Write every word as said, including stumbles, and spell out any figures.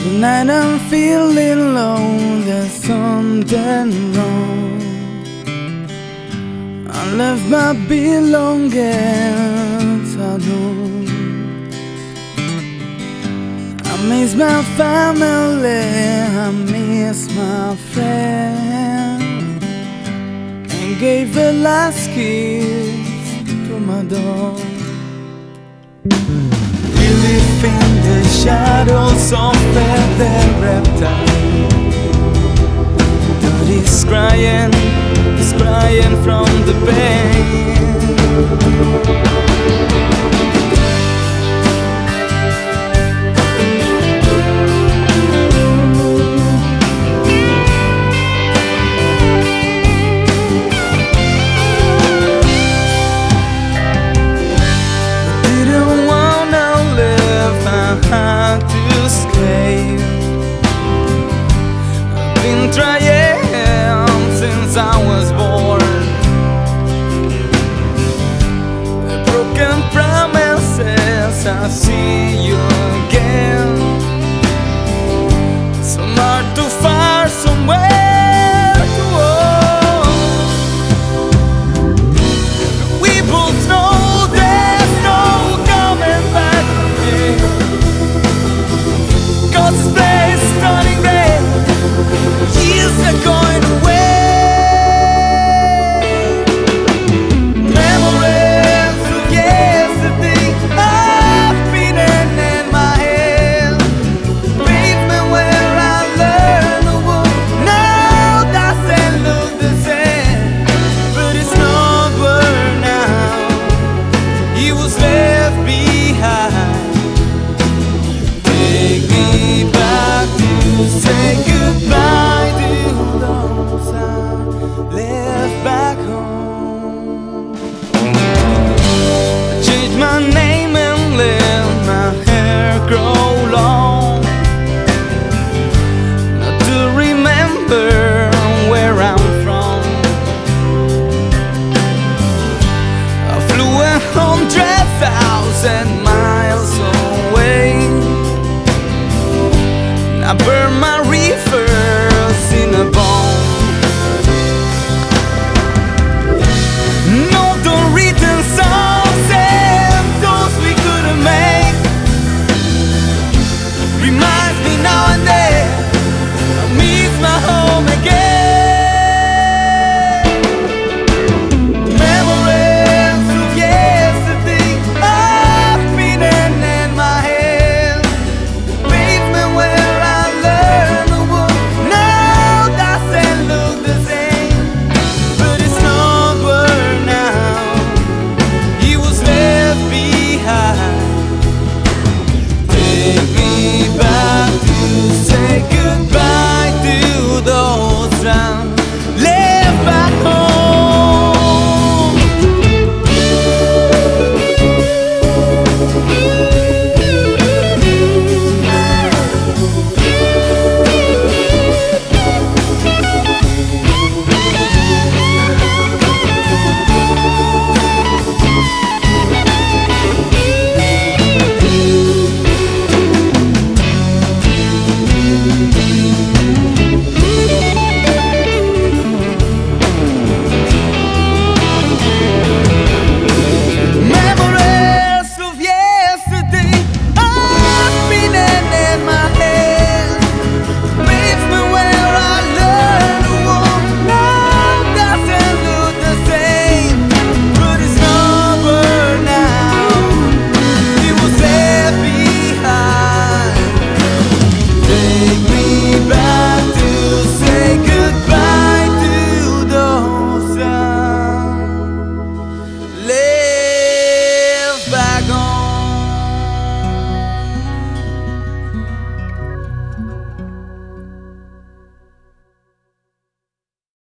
Tonight I'm feeling low, there's something wrong. I left my belongings at home. I miss my family, I miss my friend, and gave a last kiss to my dog. We live in the shadows of the reptile, but he's crying, he's crying from the pain. Had to escape. I've been trying since I was born. The broken promises, I'll see you again. Some are too far, somewhere